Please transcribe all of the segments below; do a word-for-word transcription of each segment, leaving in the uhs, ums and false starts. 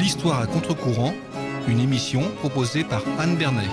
L'histoire à contre-courant, une émission proposée par Anne Bernay.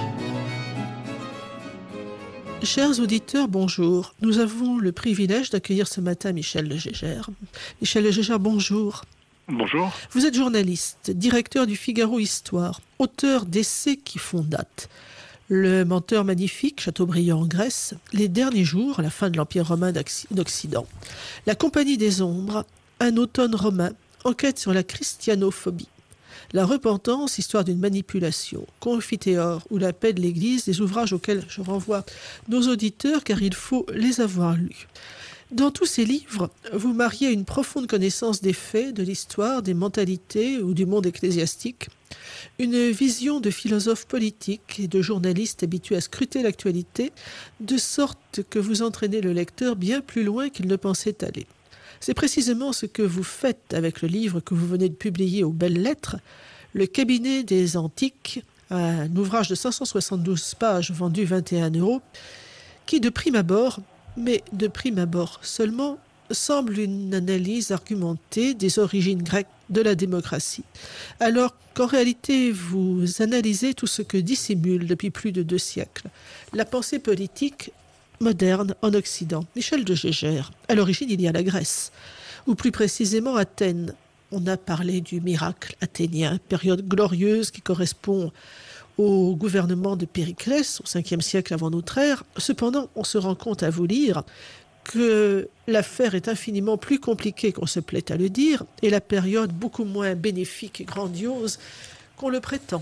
Chers auditeurs, bonjour. Nous avons le privilège d'accueillir ce matin Michel Legégère. Michel Legégère, bonjour. Bonjour. Vous êtes journaliste, directeur du Figaro Histoire, auteur d'essais qui font date. Le menteur magnifique, Chateaubriand en Grèce, Les derniers jours, la fin de l'Empire romain d'Occident. La Compagnie des ombres, Un automne romain, enquête sur la christianophobie. La repentance, histoire d'une manipulation, Confiteor ou la paix de l'Église, des ouvrages auxquels je renvoie nos auditeurs car il faut les avoir lus. Dans tous ces livres, vous mariez une profonde connaissance des faits, de l'histoire, des mentalités ou du monde ecclésiastique, une vision de philosophe politique et de journaliste habitué à scruter l'actualité, de sorte que vous entraînez le lecteur bien plus loin qu'il ne pensait aller. C'est précisément ce que vous faites avec le livre que vous venez de publier aux Belles Lettres, Le cabinet des antiques, un ouvrage de cinq cent soixante-douze pages vendu vingt et un euros, qui de prime abord, mais de prime abord seulement, semble une analyse argumentée des origines grecques de la démocratie, alors qu'en réalité vous analysez tout ce que dissimule depuis plus de deux siècles la pensée politique moderne en Occident. Michel Legégère, à l'origine il y a la Grèce, ou plus précisément Athènes. On a parlé du miracle athénien, période glorieuse qui correspond au gouvernement de Périclès au cinquième siècle avant notre ère. Cependant, on se rend compte à vous lire que l'affaire est infiniment plus compliquée qu'on se plaît à le dire, et la période beaucoup moins bénéfique et grandiose qu'on le prétend.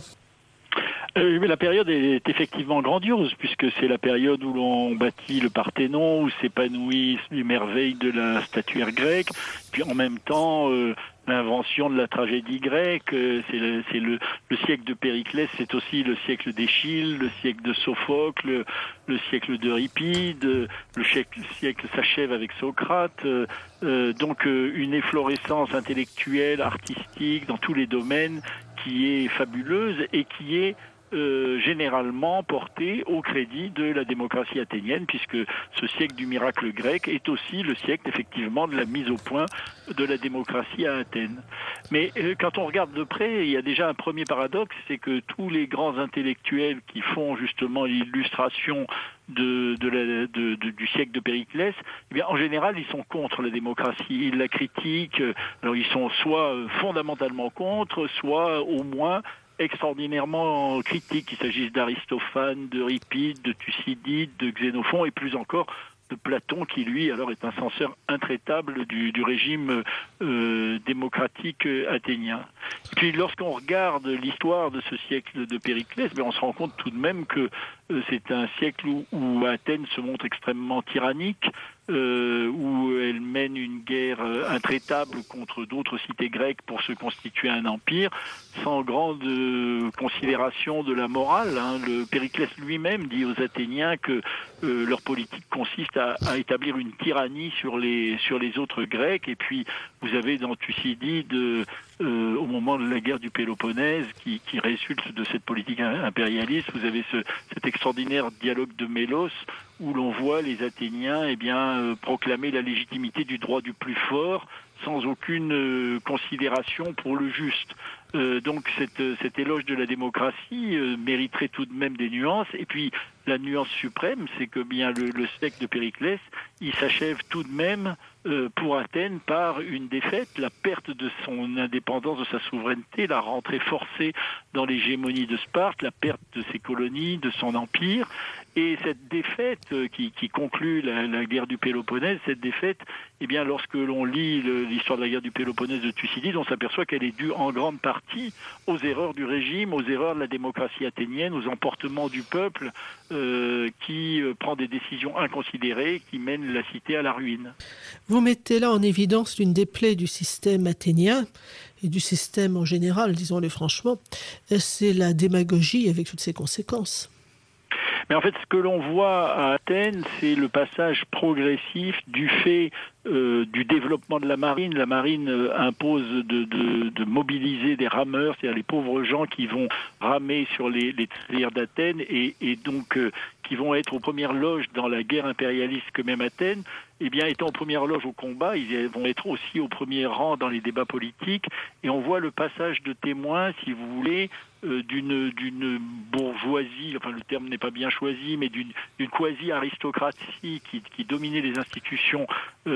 Euh, mais la période est effectivement grandiose, puisque c'est la période où l'on bâtit le Parthénon, où s'épanouissent les merveilles de la statuaire grecque, puis en même temps euh, l'invention de la tragédie grecque, euh, c'est, le, c'est le, le siècle de Périclès, c'est aussi le siècle d'Échille, le siècle de Sophocle, le, le siècle d'Euripide, le siècle, le siècle s'achève avec Socrate, euh, euh, donc euh, une efflorescence intellectuelle, artistique, dans tous les domaines, qui est fabuleuse et qui est Euh, généralement porté au crédit de la démocratie athénienne, puisque ce siècle du miracle grec est aussi le siècle effectivement de la mise au point de la démocratie à Athènes. Mais euh, quand on regarde de près, il y a déjà un premier paradoxe, c'est que tous les grands intellectuels qui font justement l'illustration de, de la, de, de, du siècle de Périclès, eh bien, en général, ils sont contre la démocratie, ils la critiquent. Alors ils sont soit fondamentalement contre, soit au moins extraordinairement critiques, qu'il s'agisse d'Aristophane, d'Euripide, de Thucydide, de Xénophon et plus encore de Platon, qui lui alors est un censeur intraitable du, du régime euh, démocratique athénien. Et puis lorsqu'on regarde l'histoire de ce siècle de Périclès, ben, on se rend compte tout de même que euh, c'est un siècle où, où Athènes se montre extrêmement tyrannique, euh, où elle mène une guerre euh, intraitable contre d'autres cités grecques pour se constituer un empire, sans grande euh, considération de la morale. Hein. Le Périclès lui-même dit aux Athéniens que euh, leur politique consiste à, à établir une tyrannie sur les sur les autres Grecs. Et puis vous avez dans Thucydide, euh, euh, au moment de la guerre du Péloponnèse, qui, qui résulte de cette politique impérialiste, vous avez ce, cet extraordinaire dialogue de Mélos, où l'on voit les Athéniens eh bien, euh, proclamer la légitimité du droit du plus fort, sans aucune euh, considération pour le juste. Euh, donc cette, cet éloge de la démocratie euh, mériterait tout de même des nuances. Et puis la nuance suprême, c'est que bien le, le siècle de Périclès, il s'achève tout de même euh, pour Athènes par une défaite, la perte de son indépendance, de sa souveraineté, la rentrée forcée dans l'hégémonie de Sparte, la perte de ses colonies, de son empire. Et cette défaite euh, qui, qui conclut la, la guerre du Péloponnèse, cette défaite, eh bien, lorsque l'on lit le, l'histoire de la guerre du Péloponnèse de Thucydide, on s'aperçoit qu'elle est due en grande partie aux erreurs du régime, aux erreurs de la démocratie athénienne, aux emportements du peuple euh, qui euh, prend des décisions inconsidérées, qui mènent la cité à la ruine. Vous mettez là en évidence l'une des plaies du système athénien et du système en général, disons-le franchement, c'est la démagogie avec toutes ses conséquences. Mais en fait, ce que l'on voit à Athènes, c'est le passage progressif du fait euh, du développement de la marine. La marine euh, impose de, de, de mobiliser des rameurs, c'est-à-dire les pauvres gens qui vont ramer sur les, les terres d'Athènes et, et donc euh, qui vont être aux premières loges dans la guerre impérialiste que même Athènes. Eh bien, étant aux premières loges au combat, ils vont être aussi au premier rang dans les débats politiques. Et on voit le passage de témoins, si vous voulez, euh, d'une, d'une bourgeoisie, enfin le terme n'est pas bien choisi, mais d'une, d'une quasi-aristocratie qui, qui dominait les institutions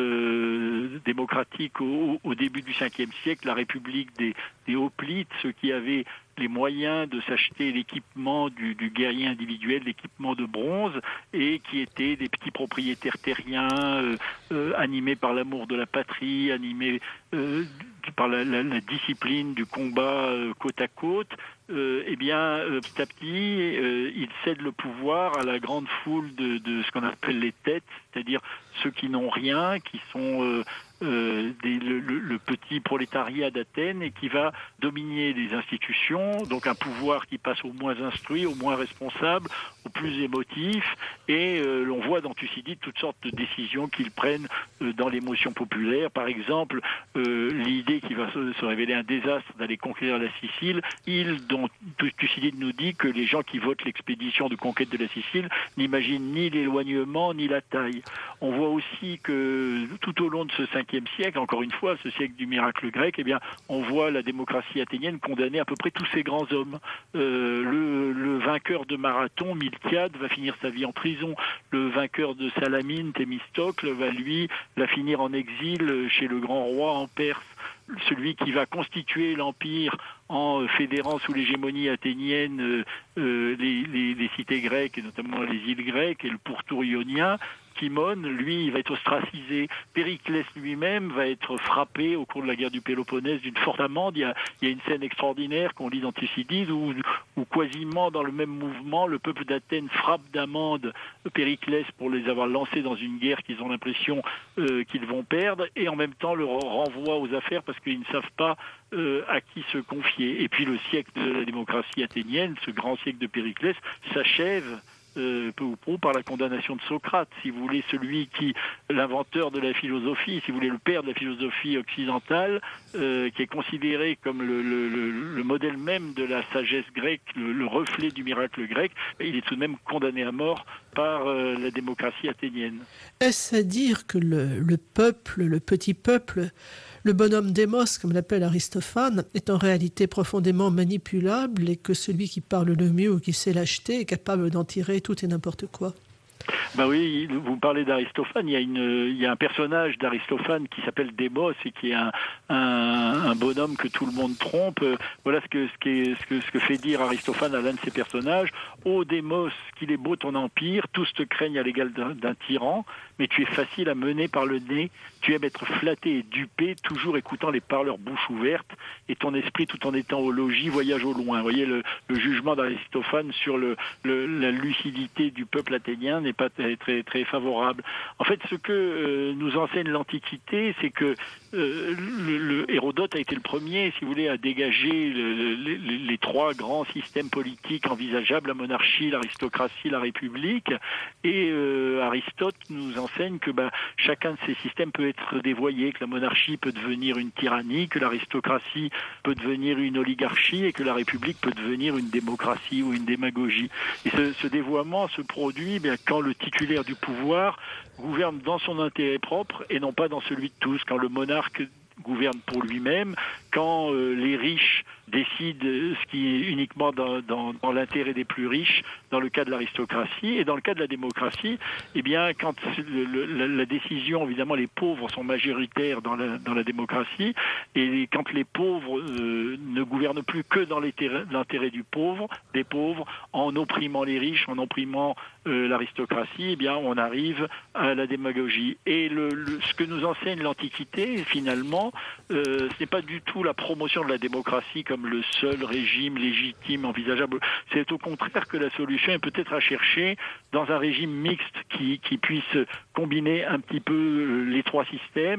euh, démocratiques au, au début du cinquième siècle, la République des, des hoplites, ceux qui avaient les moyens de s'acheter l'équipement du, du guerrier individuel, l'équipement de bronze, et qui étaient des petits propriétaires terriens, euh, euh, animés par l'amour de la patrie, animés euh, par la, la, la discipline du combat euh, côte à côte. Euh, eh bien, euh, petit à petit, euh, il cède le pouvoir à la grande foule de, de ce qu'on appelle les têtes, c'est-à-dire ceux qui n'ont rien, qui sont euh, euh, des, le, le, le petit prolétariat d'Athènes et qui va dominer les institutions, donc un pouvoir qui passe au moins instruit, au moins responsable, au plus émotif, et euh, l'on voit dans Thucydide toutes sortes de décisions qu'ils prennent euh, dans l'émotion populaire. Par exemple, euh, l'idée qui va se, se révéler un désastre d'aller conquérir la Sicile, île dont Thucydide nous dit que les gens qui votent l'expédition de conquête de la Sicile n'imaginent ni l'éloignement ni la taille. On voit aussi que tout au long de ce cinquième siècle, encore une fois, ce siècle du miracle grec, eh bien, on voit la démocratie athénienne condamner à peu près tous ces grands hommes. Euh, le, le vainqueur de Marathon, Miltiade, va finir sa vie en prison. Le vainqueur de Salamine, Thémistocle, va lui la finir en exil chez le grand roi en Perse. Celui qui va constituer l'empire en fédérant sous l'hégémonie athénienne euh, euh, les, les, les cités grecques, et notamment les îles grecques, et le pourtour ionien. Timon, lui, il va être ostracisé. Périclès lui-même va être frappé au cours de la guerre du Péloponnèse d'une forte amende. Il y a, il y a une scène extraordinaire qu'on lit dans Thucydide où, où quasiment dans le même mouvement, le peuple d'Athènes frappe d'amende Périclès pour les avoir lancés dans une guerre qu'ils ont l'impression euh, qu'ils vont perdre, et en même temps le renvoie aux affaires parce qu'ils ne savent pas euh, à qui se confier. Et puis le siècle de la démocratie athénienne, ce grand siècle de Périclès, s'achève Euh, peu ou prou par la condamnation de Socrate, si vous voulez, celui qui, l'inventeur de la philosophie, si vous voulez, le père de la philosophie occidentale, euh, qui est considéré comme le, le, le, le modèle même de la sagesse grecque, le, le reflet du miracle grec, il est tout de même condamné à mort par euh, la démocratie athénienne. Est-ce à dire que le, le peuple, le petit peuple, le bonhomme Démos, comme l'appelle Aristophane, est en réalité profondément manipulable et que celui qui parle le mieux ou qui sait l'acheter est capable d'en tirer tout et n'importe quoi? Ben oui, vous parlez d'Aristophane, il y a, une, il y a un personnage d'Aristophane qui s'appelle Démos et qui est un, un, un bonhomme que tout le monde trompe. Voilà ce que, ce, qui est, ce, que, ce que fait dire Aristophane à l'un de ses personnages. « Ô Démos, qu'il est beau ton empire, tous te craignent à l'égal d'un, d'un tyran, mais tu es facile à mener par le nez, tu aimes être flatté et dupé, toujours écoutant les parleurs bouche ouverte, et ton esprit, tout en étant au logis, voyage au loin. » Vous voyez, le, le jugement d'Aristophane sur le, le, la lucidité du peuple athénien n'est pas très, très, très favorable. En fait, ce que euh, nous enseigne l'Antiquité, c'est que euh, le, le Hérodote a été le premier, si vous voulez, à dégager le, le, les, les trois grands systèmes politiques envisageables, la monarchie, l'aristocratie, la république. Et euh, Aristote nous enseigne que bah, chacun de ces systèmes peut être dévoyé, que la monarchie peut devenir une tyrannie, que l'aristocratie peut devenir une oligarchie et que la république peut devenir une démocratie ou une démagogie. Et ce, ce dévoiement se produit bien, quand le titulaire du pouvoir gouverne dans son intérêt propre et non pas dans celui de tous, quand le monarque gouverne pour lui-même, quand euh, les riches décident ce qui est uniquement dans, dans, dans l'intérêt des plus riches, dans le cas de l'aristocratie, et dans le cas de la démocratie, eh bien, quand le, le, la, la décision, évidemment, les pauvres sont majoritaires dans la, dans la démocratie, et quand les pauvres euh, ne gouvernent plus que dans l'intérêt du pauvre, des pauvres, en opprimant les riches, en opprimant euh, l'aristocratie, eh bien, on arrive à la démagogie. Et le, le, ce que nous enseigne l'Antiquité, finalement, euh, ce n'est pas du tout la promotion de la démocratie comme le seul régime légitime envisageable. C'est au contraire que la solution est peut-être à chercher dans un régime mixte qui, qui puisse combiner un petit peu les trois systèmes,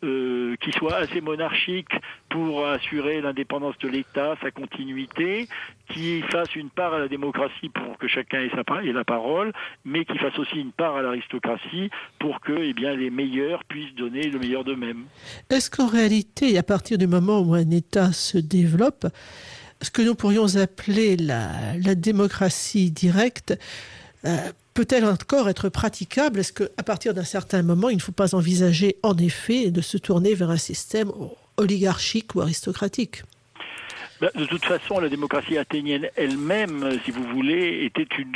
euh, qui soit assez monarchique pour assurer l'indépendance de l'État, sa continuité, qui fasse une part à la démocratie pour que chacun ait, sa, ait la parole, mais qui fasse aussi une part à l'aristocratie pour que eh bien, les meilleurs puissent donner le meilleur d'eux-mêmes. Est-ce qu'en réalité, à partir du moment où un État se développe, ce que nous pourrions appeler la, la démocratie directe euh, peut-elle encore être praticable? Est-ce qu'à partir d'un certain moment, il ne faut pas envisager en effet de se tourner vers un système oligarchique ou aristocratique? De toute façon, la démocratie athénienne elle-même, si vous voulez, était une,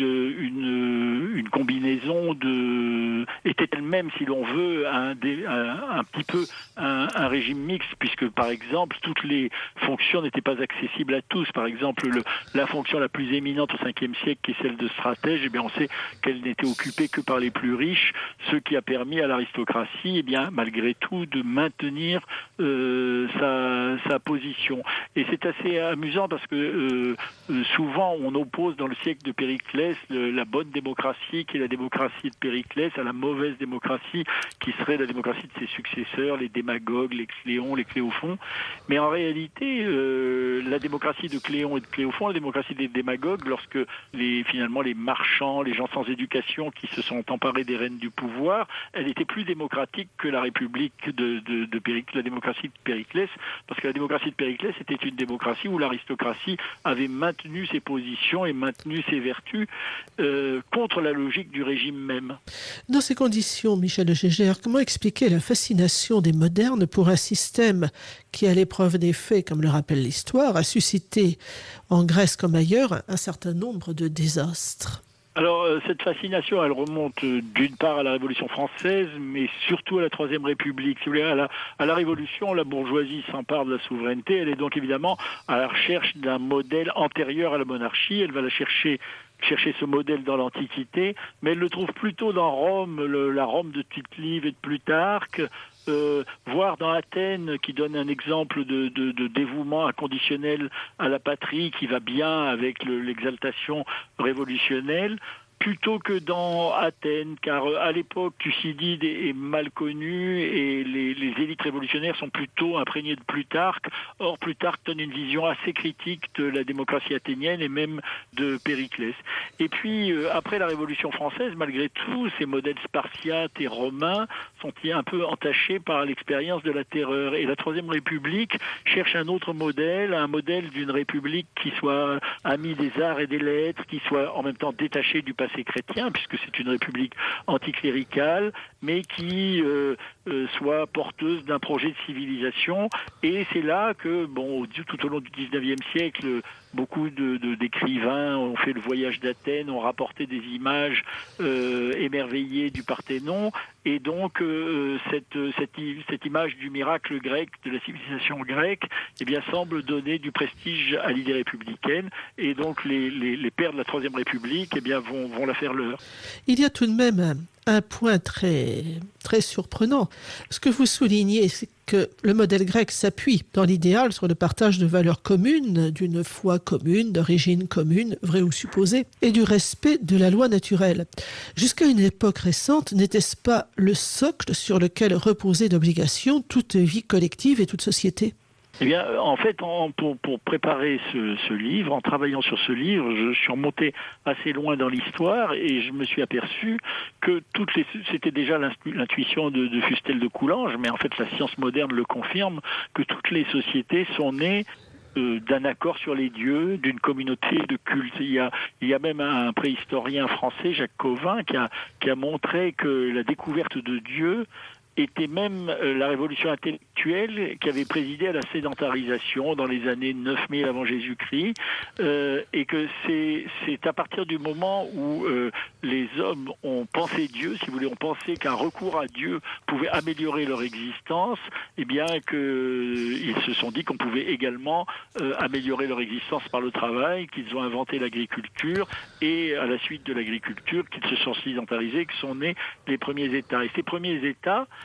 une, une combinaison de... était elle-même, si l'on veut, un, un, un petit peu un, un régime mixte, puisque, par exemple, toutes les fonctions n'étaient pas accessibles à tous. Par exemple, le, la fonction la plus éminente au cinquième siècle, qui est celle de stratège, eh bien, on sait qu'elle n'était occupée que par les plus riches, ce qui a permis à l'aristocratie, eh bien, malgré tout, de maintenir euh, sa, sa position. Et c'est assez amusant parce que euh, souvent on oppose dans le siècle de Périclès le, la bonne démocratie qui est la démocratie de Périclès à la mauvaise démocratie qui serait la démocratie de ses successeurs, les démagogues, les Cléons, les Cléophons. Mais en réalité, euh, la démocratie de Cléon et de Cléophon, la démocratie des démagogues, lorsque les, finalement les marchands, les gens sans éducation qui se sont emparés des rênes du pouvoir, elle était plus démocratique que la République de, de, de Périclès, la démocratie de Périclès, parce que la démocratie de Périclès était une démocratie où l'aristocratie avait maintenu ses positions et maintenu ses vertus euh, contre la logique du régime même. Dans ces conditions, Michel de Gégère, comment expliquer la fascination des modernes pour un système qui, à l'épreuve des faits, comme le rappelle l'histoire, a suscité en Grèce comme ailleurs un certain nombre de désastres? Alors, cette fascination, elle remonte d'une part à la Révolution française, mais surtout à la Troisième République. Si vous voulez, à la, à la Révolution, la bourgeoisie s'empare de la souveraineté. Elle est donc évidemment à la recherche d'un modèle antérieur à la monarchie. Elle va la chercher chercher ce modèle dans l'Antiquité, mais elle le trouve plutôt dans Rome, le, la Rome de Tite-Live et de Plutarque, euh, voire dans Athènes, qui donne un exemple de, de, de dévouement inconditionnel à la patrie qui va bien avec le, l'exaltation révolutionnelle, plutôt que dans Athènes, car à l'époque, Thucydide est mal connu et les, les élites révolutionnaires sont plutôt imprégnées de Plutarque. Or, Plutarque donne une vision assez critique de la démocratie athénienne et même de Périclès. Et puis, euh, après la Révolution française, malgré tout, ces modèles spartiates et romains sont un peu entachés par l'expérience de la terreur. Et la Troisième République cherche un autre modèle, un modèle d'une république qui soit amie des arts et des lettres, qui soit en même temps détachée du passé chrétien, puisque c'est une république anticléricale, mais qui euh, euh, soit porteuse d'un projet de civilisation. Et c'est là que, bon, tout au long du dix-neuvième siècle, beaucoup de, de, d'écrivains ont fait le voyage d'Athènes, ont rapporté des images euh, émerveillées du Parthénon, et donc euh, cette, cette, cette image du miracle grec, de la civilisation grecque, eh bien, semble donner du prestige à l'idée républicaine, et donc les, les, les pères de la Troisième République eh bien, vont, vont la faire leur. Il y a tout de même un, un point très, très surprenant. Ce que vous soulignez, c'est que le modèle grec s'appuie dans l'idéal sur le partage de valeurs communes, d'une foi commune, d'origine commune, vraie ou supposée, et du respect de la loi naturelle. Jusqu'à une époque récente, n'était-ce pas le socle sur lequel reposait d'obligation toute vie collective et toute société ? Eh bien, en fait, en, pour, pour préparer ce, ce livre, en travaillant sur ce livre, je suis remonté assez loin dans l'histoire et je me suis aperçu que toutes les, c'était déjà l'intuition de, de Fustel de Coulanges, mais en fait la science moderne le confirme, que toutes les sociétés sont nées euh, d'un accord sur les dieux, d'une communauté de culte. Il y a, il y a même un préhistorien français, Jacques Cauvin, qui a, qui a montré que la découverte de Dieu était même la révolution intellectuelle qui avait présidé à la sédentarisation dans les années neuf mille avant Jésus-Christ, euh, et que c'est, c'est à partir du moment où euh, les hommes ont pensé Dieu, si vous voulez, ont pensé qu'un recours à Dieu pouvait améliorer leur existence, eh bien qu'ils se sont dit qu'on pouvait également euh, améliorer leur existence par le travail, qu'ils ont inventé l'agriculture, et à la suite de l'agriculture, qu'ils se sont sédentarisés, que sont nés les premiers États. Et ces premiers États,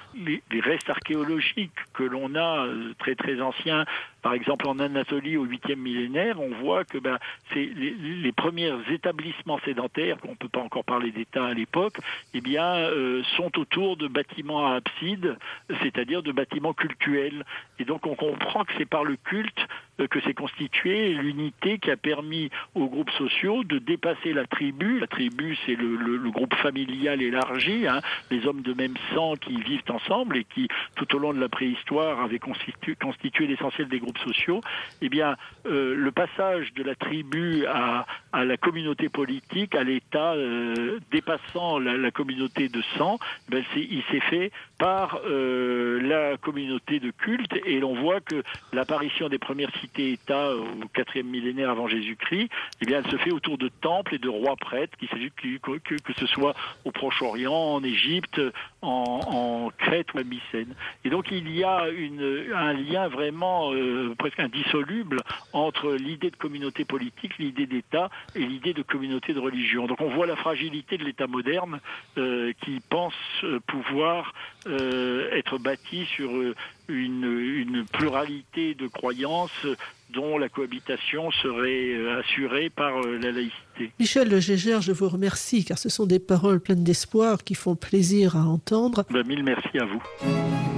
les, les restes archéologiques que l'on a euh, très très anciens, par exemple en Anatolie au huitième millénaire, on voit que ben, c'est les, les premiers établissements sédentaires, on ne peut pas encore parler d'État à l'époque, eh bien, euh, sont autour de bâtiments à abside, c'est-à-dire de bâtiments cultuels. Et donc on comprend que c'est par le culte euh, que s'est constituée l'unité qui a permis aux groupes sociaux de dépasser la tribu. La tribu, c'est le, le, le groupe familial élargi, hein, les hommes de même sang qui vivent ensemble et qui, tout au long de la préhistoire, avaient constitu, constitué l'essentiel des groupes sociaux. Eh bien, euh, le passage de la tribu à, à la communauté politique, à l'État euh, dépassant la, la communauté de sang, ben c'est, il s'est fait par euh, la communauté de culte, et l'on voit que l'apparition des premières cités-États au quatrième millénaire avant Jésus-Christ, eh bien, elle se fait autour de temples et de rois prêtres, qu'il s'agit que, que, que ce soit au Proche-Orient, en Égypte, en, en Crète ou à Mycène. Et donc il y a une, un lien vraiment euh, presque indissoluble entre l'idée de communauté politique, l'idée d'État et l'idée de communauté de religion. Donc on voit la fragilité de l'État moderne euh, qui pense euh, pouvoir euh, être bâti sur euh, une, une pluralité de croyances dont la cohabitation serait euh, assurée par euh, la laïcité. Michel Le Gégère, je vous remercie car ce sont des paroles pleines d'espoir qui font plaisir à entendre. Ben, mille merci à vous.